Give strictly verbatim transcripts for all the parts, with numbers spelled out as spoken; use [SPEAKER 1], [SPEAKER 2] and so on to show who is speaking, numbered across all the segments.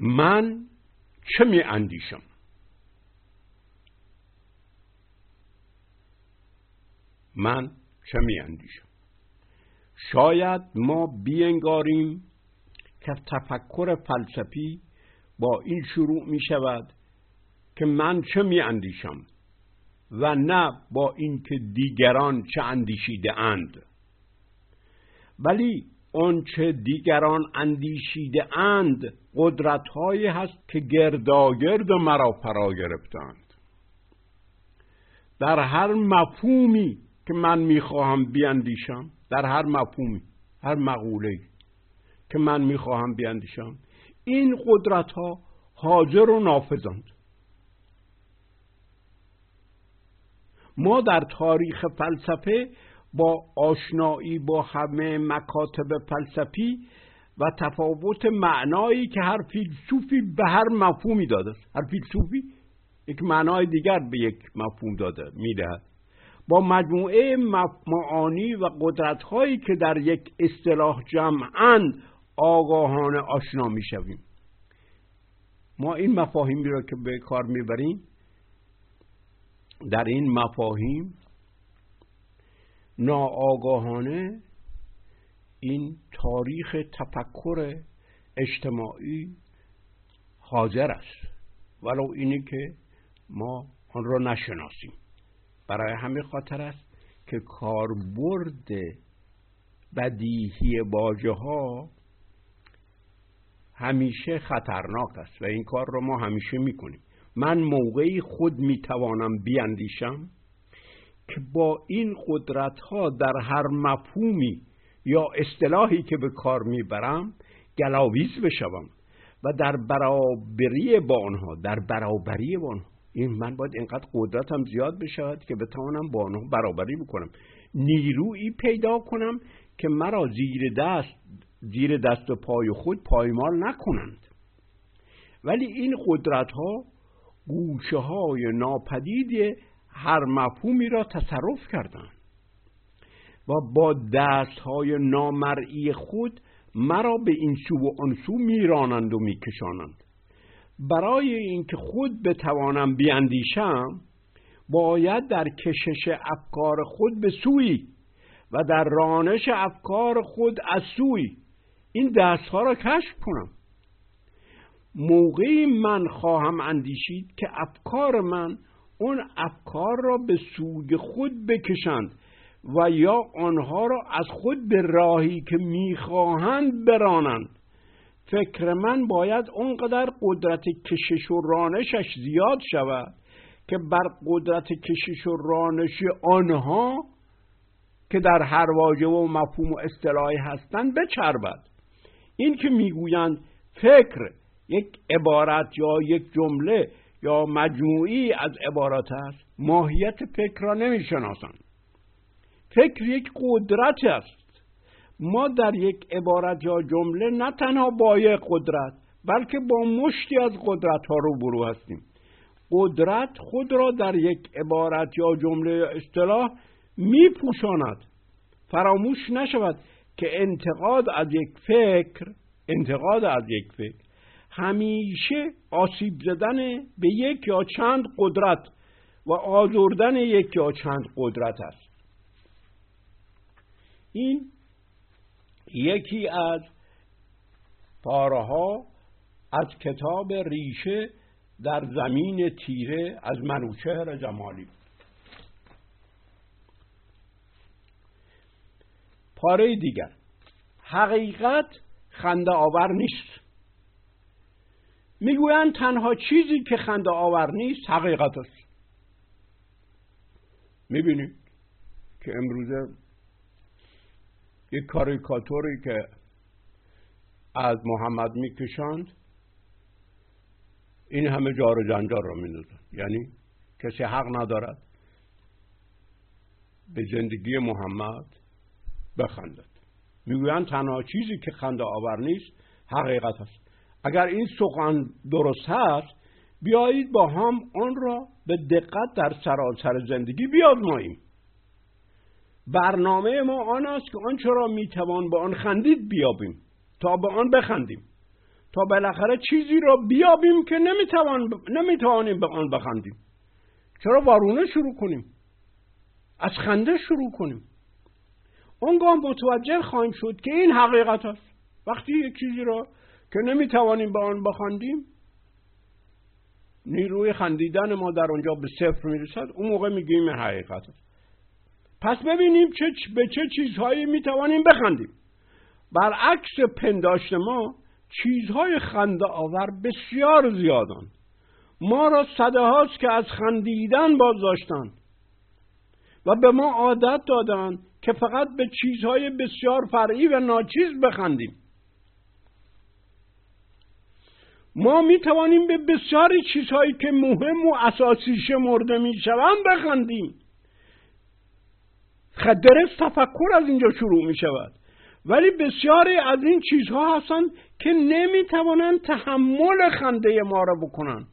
[SPEAKER 1] من چه می اندیشم؟ من چه می اندیشم؟ شاید ما بینگاریم که تفکر فلسفی با این شروع می شود که من چه می اندیشم و نه با این که دیگران چه اندیشیده اند. ولی اون چه دیگران اندیشیده اند قدرت هایی هست که گرداگرد مرا فرا گرفتند. در هر مفهومی که من میخواهم بیاندیشم، در هر مفهومی، هر مقوله‌ای که من میخواهم بیاندیشم، این قدرت ها حاضر و نافذند. ما در تاریخ فلسفه با آشنایی با همه مکاتب فلسفی و تفاوت معنایی که هر فیلسوفی به هر مفهومی داده است، هر فیلسوفی یک معنای دیگر به یک مفهوم داده میدهد، با مجموعه معانی و قدرت هایی که در یک اصطلاح جمعاند آگاهانه آشنا میشویم. ما این مفاهیمی را که به کار میبریم، در این مفاهیم ناآگاهانه این تاریخ تفکر اجتماعی حاضر است، ولو اینی که ما آن را نشناسیم. برای همین خاطر است که کاربرد بدیهی واژه ها همیشه خطرناک است و این کار را ما همیشه میکنیم. من موقعی خود میتوانم بیاندیشم که با این قدرت ها در هر مفهومی یا اصطلاحی که به کار میبرم گلاویز بشوم و در برابری با آنها در برابری با آنها این من باید اینقدر قدرتم زیاد بشود که بتوانم با آنها برابری بکنم، نیرویی پیدا کنم که مرا زیر دست زیر دست و پای خود پایمال نکنند. ولی این قدرت ها گوشه های ناپدید هر مفهومی را تصرف کردند و با دست های نامرئی خود مرا به این سو و آن سو میرانند و میکشانند. برای اینکه خود بتوانم بیاندیشم باید در کشش افکار خود به سوی و در رانش افکار خود از سوی این دست ها را کشف کنم. موقعی من خواهم اندیشید که افکار من اون افکار را به سوی خود بکشند و یا آنها را از خود به راهی که میخواهند برانند. فکر من باید اونقدر قدرت کشش و رانشش زیاد شود که بر قدرت کشش و رانش آنها که در هر واژه و مفهوم و اصطلاحی هستند بچربد. این که میگویند فکر یک عبارت یا یک جمله یا مجموعی از عبارات است، ماهیت فکر را نمیشناسند. فکر یک قدرت است. ما در یک عبارت یا جمله نه تنها با یک قدرت بلکه با مشتی از قدرت ها روبرو هستیم. قدرت خود را در یک عبارت یا جمله یا اصطلاح میپوشاند. فراموش نشود که انتقاد از یک فکر انتقاد از یک فکر همیشه آسیب زدن به یک یا چند قدرت و آزردن یک یا چند قدرت است. این یکی از پاره‌ها از کتاب ریشه در زمین تیره از منوچهر جمالی بود. پاره دیگر، حقیقت خنده آور نیست. میگویند تنها چیزی که خنده آور نیست حقیقت است. میبینید که امروزه یک کاریکاتوری که از محمد میکشند این همه جار و جنجال را میندازند. یعنی کسی حق ندارد به زندگی محمد بخندد. میگویند تنها چیزی که خنده آور نیست حقیقت است. اگر این سخن درست هست بیایید با هم آن را به دقت در سراسر زندگی بیازماییم. برنامه ما آن است که آنچه را میتوان به آن خندید بیابیم تا به آن بخندیم. تا بالاخره چیزی را بیابیم که نمیتوان نمیتوانیم به آن بخندیم. چرا وارونه شروع کنیم؟ از خنده شروع کنیم. اونگاه متوجه خواهیم شد که این حقیقت است. وقتی یک چیزی را که نمیتوانیم به آن بخندیم، نیروی خندیدن ما در آنجا به صفر میرسد، اون موقع میگیم حقیقت است. پس ببینیم چه به چه چیزهایی میتوانیم بخندیم. برعکس پنداشت ما، چیزهای خنده آور بسیار زیادند. ما را صده هاست که از خندیدن باز داشتند و به ما عادت دادند که فقط به چیزهای بسیار فرعی و ناچیز بخندیم. ما می توانیم به بسیاری چیزهایی که مهم و اساسی شمرده می شوند بخندیم. درست تفکر از اینجا شروع می شود. ولی بسیاری از این چیزها هستند که نمی توانند تحمل خنده ما را بکنند،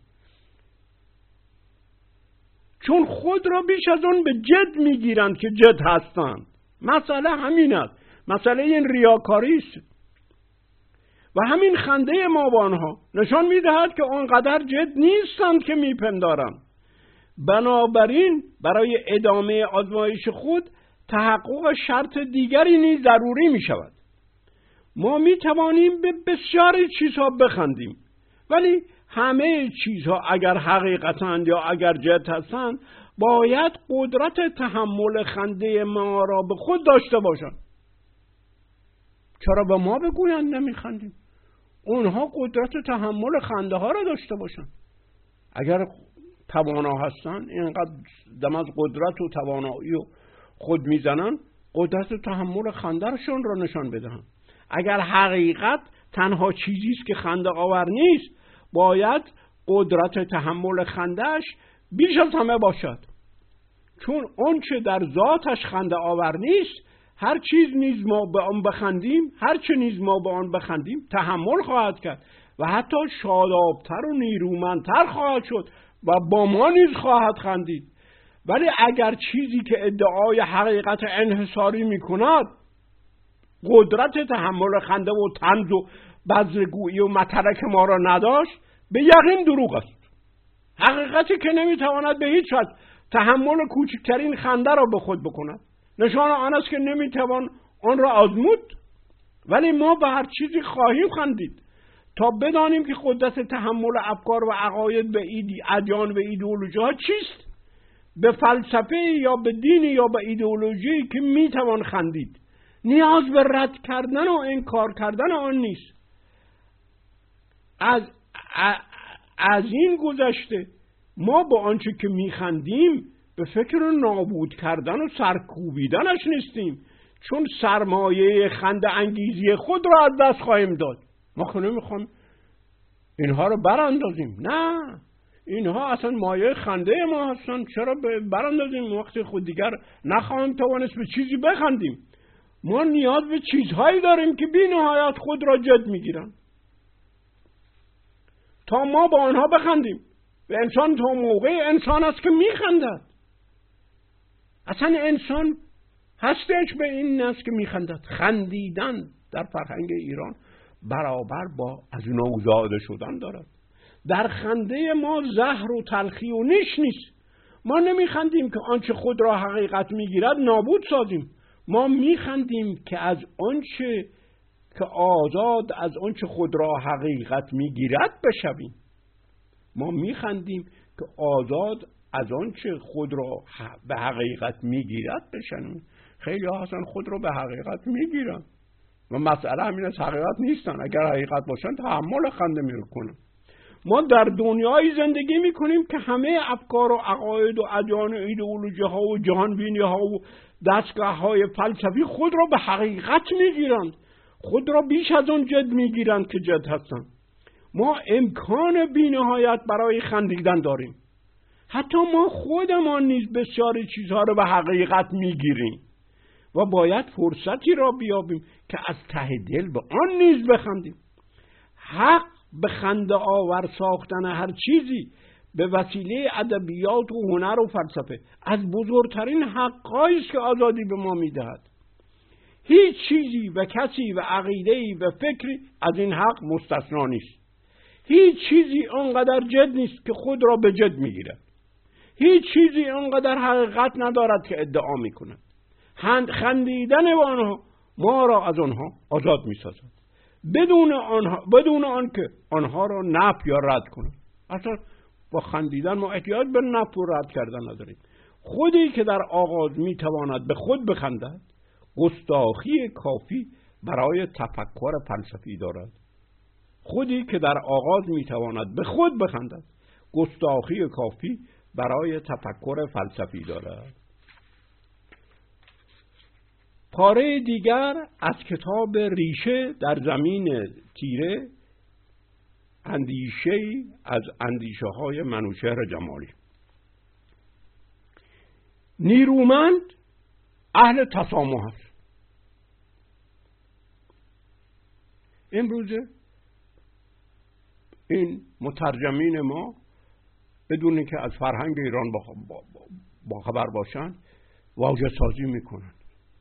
[SPEAKER 1] چون خود را بیش از اون به جد می گیرند که جد هستند. مسئله همین است. مسئله این ریاکاری است و همین خنده ما با آنها نشان می دهد که آنقدر جد نیستند که می پندارند. بنابراین برای ادامه آزمایش خود تحقق شرط دیگری نیز ضروری می شود. ما می توانیم به بسیاری چیزها بخندیم، ولی همه چیزها اگر حقیقتند یا اگر جد هستند باید قدرت تحمل خنده ما را به خود داشته باشند. چرا به ما بگویند نمی خندیم؟ اونها قدرت تحمل خنده ها را داشته باشند. اگر توانا هستند، اینقدر دم از قدرت و توانایی و خود میزنن، قدرت تحمل خندهشون را نشان بدهند. اگر حقیقت تنها چیزی است که خنده آور نیست، باید قدرت تحمل خندهش بیش از همه باشد، چون اون چه در ذاتش خنده آور نیست، هر چیز نیز ما به آن بخندیم، هر چه نیز ما به آن بخندیم تحمل خواهد کرد و حتی شادابتر و نیرومندتر خواهد شد و با ما نیز خواهد خندید. ولی اگر چیزی که ادعای حقیقت انحصاری می کند قدرت تحمل خنده و طنز و بزرگویی و مترک ما را نداشت، به یقین دروغ است. حقیقتی که نمی تواند به هیچ وجه تحمل کوچکترین خنده را به خود بکند، نشان آن است که نمی توان آن را آزمود. ولی ما به هر چیزی خواهیم خندید تا بدانیم که قدرت تحمل افکار و عقاید به ایدی ادیان و ایدئولوژی ها چیست. به فلسفه یا به دین یا به ایدئولوژی که می توان خندید، نیاز به رد کردن و انکار کردن آن نیست. از از این گذشته ما با آنچه که می خندیم به فکر نابود کردن و سرکوبیدنش نیستیم، چون سرمایه خنده انگیزی خود را از دست خواهیم داد. ما که نمیخوایم اینها رو براندازیم، نه، اینها اصلا مایه خنده ما هستن. چرا براندازیم وقتی خود دیگر نخواهیم توانست به چیزی بخندیم؟ ما نیاز به چیزهایی داریم که بی نهایت خود را جد میگیرن تا ما با آنها بخندیم. و انسان تا موقع انسان است که میخندد. اصلا انسان هستش به این است که میخندد. خندیدن در فرهنگ ایران برابر با از نوزاده شدن دارد. در خنده ما زهر و تلخی و نیش نیست. ما نمیخندیم که آنچه خود را حقیقت میگیرد نابود سازیم. ما میخندیم که از آنچه که آزاد از آنچه خود را حقیقت میگیرد بشویم. ما میخندیم که آزاد از آنچه خود را به حقیقت میگیرد بشنویم. خیلی ها اصلا خود را به حقیقت میگیرن و مسئله همین است، حقیقت نیستن. اگر حقیقت باشن تحمل خنده میکنن. ما در دنیایی زندگی میکنیم که همه افکار و عقاید و ادیان و ایدئولوژی ها و جهانبینی ها و دستگاه های فلسفی خود را به حقیقت میگیرند، خود را بیش از اون جد میگیرند که جد هستند. ما امکان بی‌نهایت برای خندیدن داریم. حتی ما خودمان نیز بسیاری چیزها را به حقیقت میگیریم و باید فرصتی را بیابیم که از ته دل به آن نیز بخندیم. حق به خنده آور ساختن هر چیزی به وسیله ادبیات و هنر و فلسفه از بزرگترین حق‌هایی است که آزادی به ما میدهد. هیچ چیزی و کسی و عقیده‌ای و فکری از این حق مستثنا نیست. هیچ چیزی آنقدر جد نیست که خود را به جد میگیرد. هیچ چیزی آنقدر حقیقت ندارد که ادعا میکند. خندیدن با آنها ما را از آنها آزاد میسازد، بدون آنها بدون آنکه آنها را نفی یا رد کند. اصلا با خندیدن ما احتیاج به نفی و رد کردن نداریم. خودی که در آغاز میتواند به خود بخندد، گستاخی کافی برای تفکر فلسفی دارد. خودی که در آغاز میتواند به خود بخندد، گستاخی کافی برای تفکر فلسفی دارد. پاره دیگر از کتاب ریشه در زمین تیره، اندیشه‌ای از اندیشه های منوچهر جمالی. نیرومند اهل تسامح است. امروزه این مترجمین ما بدون که از فرهنگ ایران با خبر باشند واژه سازی میکنند.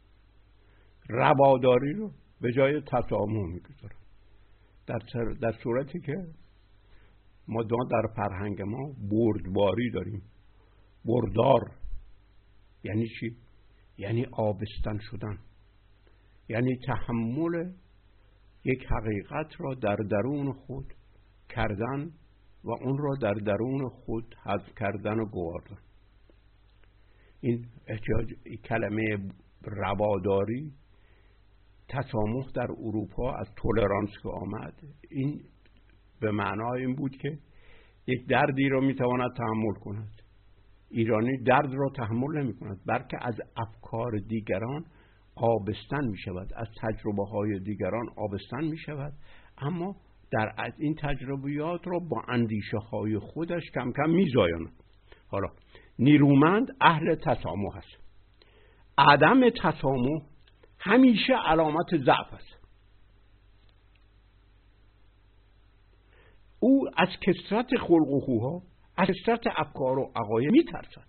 [SPEAKER 1] رواداری رو به جای تسامح میگذارند. در, در صورتی که ما در فرهنگ ما بردباری داریم. بردار یعنی چی؟ یعنی آبستن شدن، یعنی تحمل یک حقیقت را در درون خود کردن و اون را در درون خود حذف کردن و گواردن. این احتیاج کلمه رواداری، تسامح در اروپا از تولرانس که آمد، این به معنای این بود که یک دردی را میتواند تحمل کند. ایرانی درد را تحمل نمی کند، بلکه از افکار دیگران آبستن می شود، از تجربه های دیگران آبستن می شود، اما در از این تجربیات را با اندیشه های خودش کم کم می زاید. حالا نیرومند اهل تسامح است. عدم تسامح همیشه علامت ضعف است. او از کثرت خلق و خوها، از کثرت افکار و عقاید میترسد.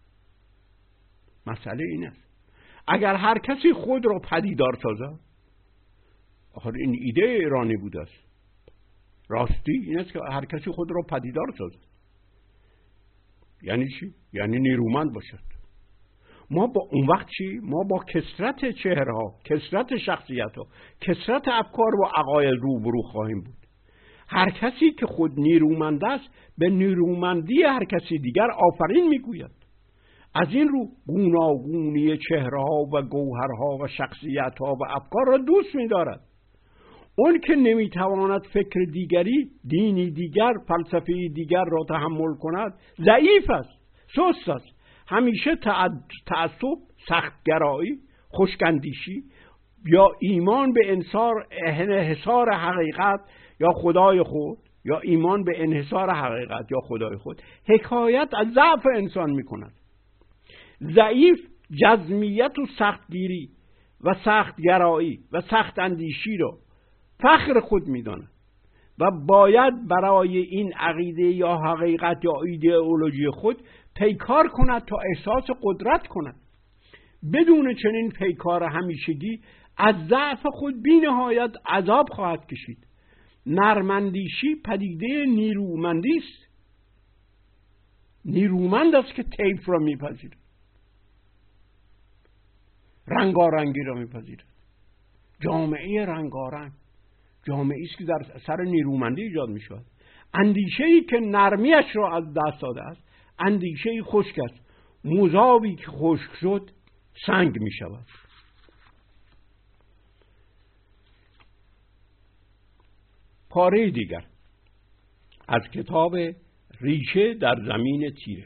[SPEAKER 1] مسئله این است اگر هر کسی خود را پدیدار سازد، آخر این ایده ایرانی بوده است، راستی این است که هر کسی خود را پدیدار سازد. یعنی چی؟ یعنی نیرومند باشد. ما با اون وقت چی؟ ما با کثرت چهره‌ها، کثرت شخصیت‌ها، کثرت افکار و عقاید روبرو خواهیم بود. هر کسی که خود نیرومند است به نیرومندی هر کسی دیگر آفرین میگوید. از این رو گوناگونی چهره‌ها و گوهرها و شخصیت‌ها و افکار را دوست می‌دارد. اون که نمی‌تواند فکر دیگری، دینی دیگر، فلسفه دیگر را تحمل کند، ضعیف است، سست است. همیشه تعصب، سختگرایی، خشکندیشی یا ایمان به انحصار انحصار حقیقت یا خدای خود یا ایمان به انحصار حقیقت یا خدای خود حکایت از ضعف انسان می کند. ضعیف جزمیت و سختگیری و سختگرایی و سخت اندیشی را فخر خود می داند و باید برای این عقیده یا حقیقت یا ایدئولوژی خود پیکار کند تا احساس قدرت کند. بدون چنین پیکار همیشگی از ضعف خود بی نهایت عذاب خواهد کشید. نرمندیشی پدیده نیرومندی است. نیرومند است که طیف را میپذیرد، رنگارنگی را میپذیرد. جامعه رنگارنگ جامعه است که در سر نیرومندی ایجاد میشود. اندیشه‌ای که نرمیش را از دست داده است اندیشه‌ای خشک است. مذابی که خشک شد سنگ میشود. پاره دیگر از کتاب ریشه در زمین تیره،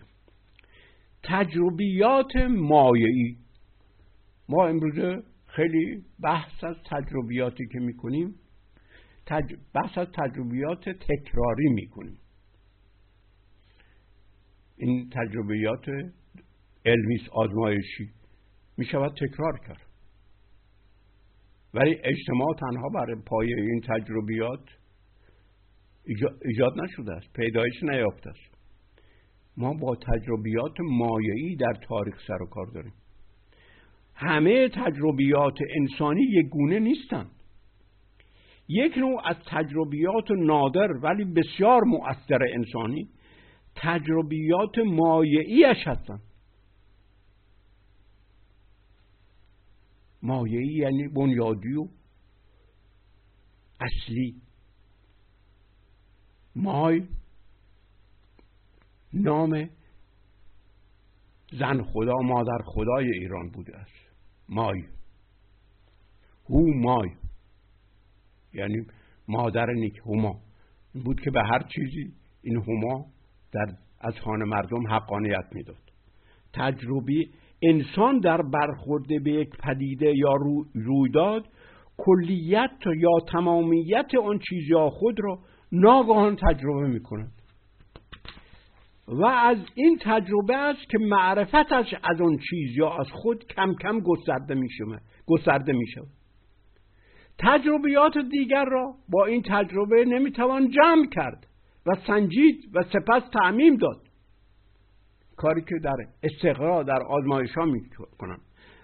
[SPEAKER 1] تجربیات مایعی. ما امروزه خیلی بحث از تجربیاتی که میکنیم تج... بحث از تجربیات تکراری میکنیم. این تجربیات علمی آزمایشی میشود تکرار کرد، ولی اجتماع تنها بر پایه این تجربیات ایجاد نشده است، پیدایش نیافته است. ما با تجربیات مایعی در تاریخ سر و کار داریم. همه تجربیات انسانی یک گونه نیستند. یک نوع از تجربیات نادر ولی بسیار مؤثر انسانی تجربیات مایعیش هستند. مایعی یعنی بنیادی و اصلی. مای نام زن خدا مادر خدای ایران بوده است. مای، هو مای یعنی مادر نیک، هما بود که به هر چیزی این هما در اذهان مردم حقانیت میداد. تجربی انسان در برخورد به یک پدیده یا رو، رویداد کلیت یا تمامیت آن چیز یا خود را ناگهان تجربه میکند و از این تجربه است که معرفتش از آن چیز یا از خود کم کم گسترده میشه گسترده میشه. تجربیات دیگر را با این تجربه نمیتوان جمع کرد و سنجید و سپس تعمیم داد، کاری که در استقرا در آزمایش ها میکنن.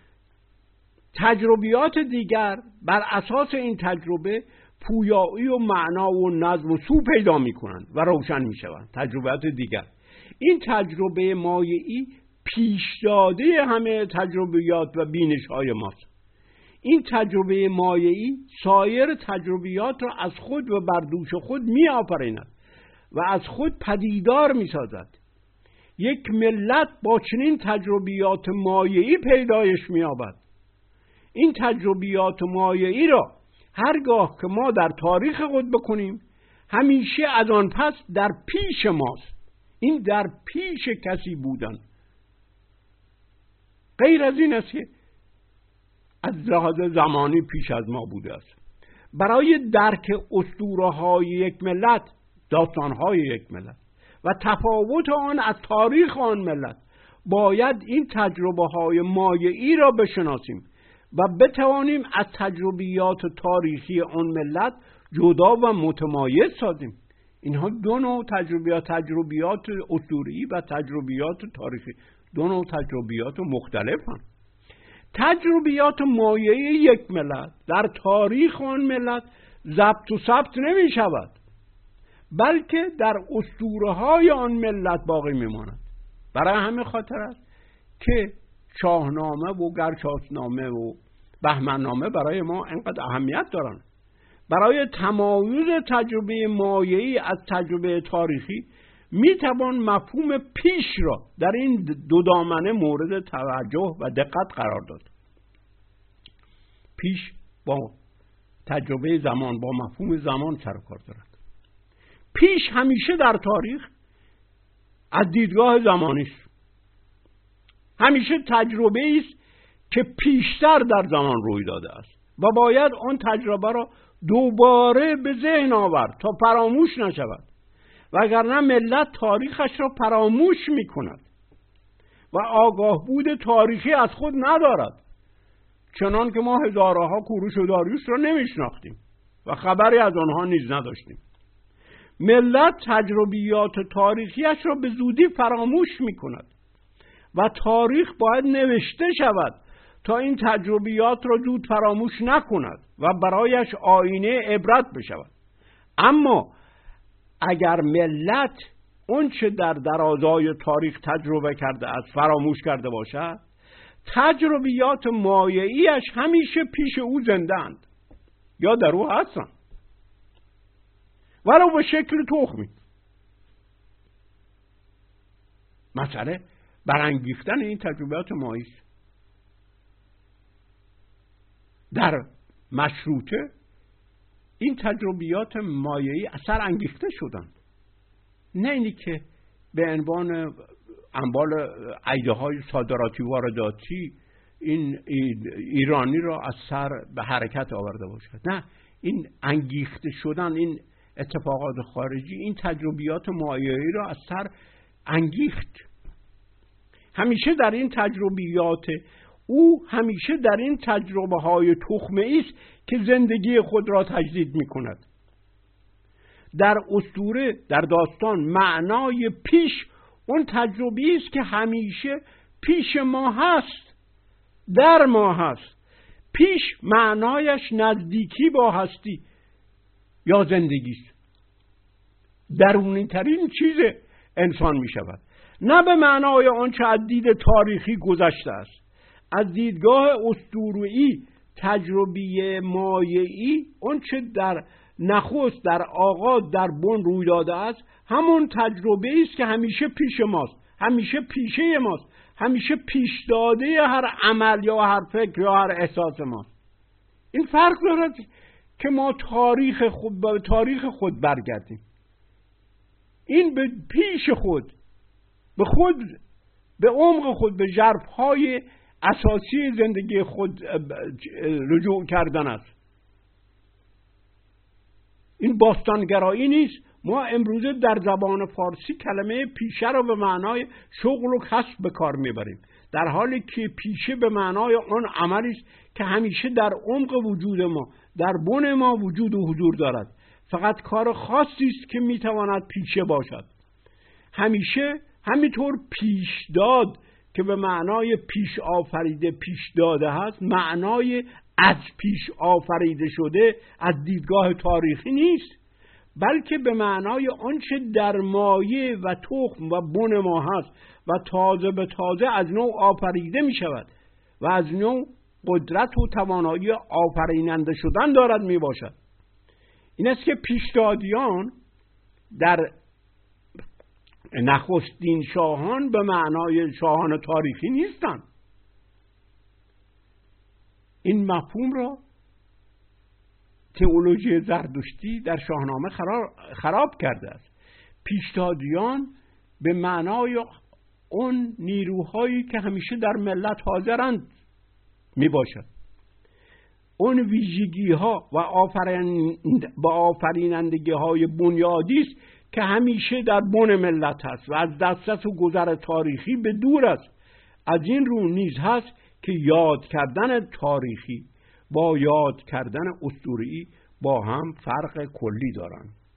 [SPEAKER 1] تجربیات دیگر بر اساس این تجربه پویایی و معنا و نظم و سو پیدا میکنند و روشن میشوند. تجربیات دیگر، این تجربه مایعی پیش داده همه تجربیات و بینش های ماست. این تجربه مایعی سایر تجربیات را از خود و بر دوش خود می آفریند و از خود پدیدار می سازد. یک ملت با چنین تجربیات مایعی پیدایش می یابد. این تجربیات مایعی را هرگاه که ما در تاریخ خود بکنیم همیشه از آن پس در پیش ماست. این در پیش کسی بودن، غیر از این است که از لحاظ زمانی پیش از ما بوده است. برای درک اسطوره‌های یک ملت، داستان‌های یک ملت و تفاوت آن از تاریخ آن ملت باید این تجربه‌های مایعی را بشناسیم و بتوانیم از تجربیات تاریخی آن ملت جدا و متمایز سازیم. اینها دو نوع تجربیات، تجربیات اسطوره‌ای و تجربیات تاریخی، دو نوع تجربیات مختلفند. تجربیات مایعی یک ملت در تاریخ آن ملت ضبط و ثبت نمی شود، بلکه در اسطوره‌های آن ملت باقی میماند. برای همین خاطر است که شاهنامه و گرشاسنامه و بهمنامه برای ما اینقدر اهمیت دارند. برای تمایز تجربه مایعی از تجربه تاریخی می توان مفهوم پیش را در این دو دامنه مورد توجه و دقت قرار داد. پیش با تجربه زمان، با مفهوم زمان سر و کار دارد. پیش همیشه در تاریخ از دیدگاه زمانی است. همیشه تجربه است که پیشتر در زمان روی داده است و باید آن تجربه را دوباره به ذهن آورد تا فراموش نشود، وگرنه ملت تاریخش را فراموش می کند و آگاه بود تاریخی از خود ندارد، چنان که ما هزارها کوروش و داریوش را نمی شناختیم و خبری از آنها نیز نداشتیم. ملت تجربیات تاریخیش را به زودی فراموش می کند و تاریخ باید نوشته شود تا این تجربیات را زود فراموش نکند و برایش آینه عبرت بشود. اما اگر ملت اون چه در درازای تاریخ تجربه کرده است فراموش کرده باشد، تجربیات مایعیش همیشه پیش او زنده اند یا در او هستند، ولو به شکل تخمی. مسئله برانگیختن این تجربیات مایعی است. در مشروطه این تجربیات مایعی اثر انگیخته شدند، نه اینی که به عنوان انبال ایده های صادراتی وارداتی این ایرانی را از سر به حرکت آورده باشد. نه، این انگیخته شدن، این اتفاقات خارجی این تجربیات مایعی را از سر انگیخت. همیشه در این تجربیات او همیشه در این تجربه های تخمه‌ای است که زندگی خود را تجدید می کند. در اسطوره، در داستان، معنای پیش اون تجربی است که همیشه پیش ما هست در ما هست. پیش معنایش نزدیکی با هستی یا زندگی است. درونی ترین چیز انسان می شود، نه به معنای آنچه از دید تاریخی گذشته است. از دیدگاه اسطوره‌ای تجربی مایعی آنچه در نخست در آغاز در بن روی داده است همون تجربه است که همیشه پیش ماست، همیشه پیشه ماست، همیشه پیش داده هر عمل یا هر فکر یا هر احساس ماست. این فرق دارد که ما تاریخ خود به تاریخ خود برگردیم. این به پیش خود، به خود، به عمق خود، به ژرفهای اساسی زندگی خود رجوع کردن است. این باستانگرایی نیست. ما امروزه در زبان فارسی کلمه پیشه را به معنای شغل و کسب به کار میبریم، در حالی که پیشه به معنای آن عملی است که همیشه در عمق وجود ما، در بن ما وجود و حضور دارد. فقط کار خاصی است که میتواند پیشه باشد. همیشه همینطور پیشداد که به معنای پیش آفریده پیش داده هست، معنای از پیش آفریده شده از دیدگاه تاریخی نیست، بلکه به معنای آنچه در مایه و تخم و بن ما هست و تازه به تازه از نوع آفریده می شود و از نوع قدرت و توانایی آفریننده شدن دارد می باشد. این است که پیشدادیان در نخستین شاهان به معنای شاهان تاریخی نیستند. این مفهوم را تئولوژی زردشتی در شاهنامه خراب کرده است. پیشدادیان به معنای اون نیروهایی که همیشه در ملت حاضرند می باشد، اون ویژگی ها و با آفرینندگی های بنیادی است که همیشه در بن ملت هست و از دسترس و گذر تاریخی به دور است. از این رو نیز هست که یاد کردن تاریخی با یاد کردن اسطوره‌ای با هم فرق کلی دارند.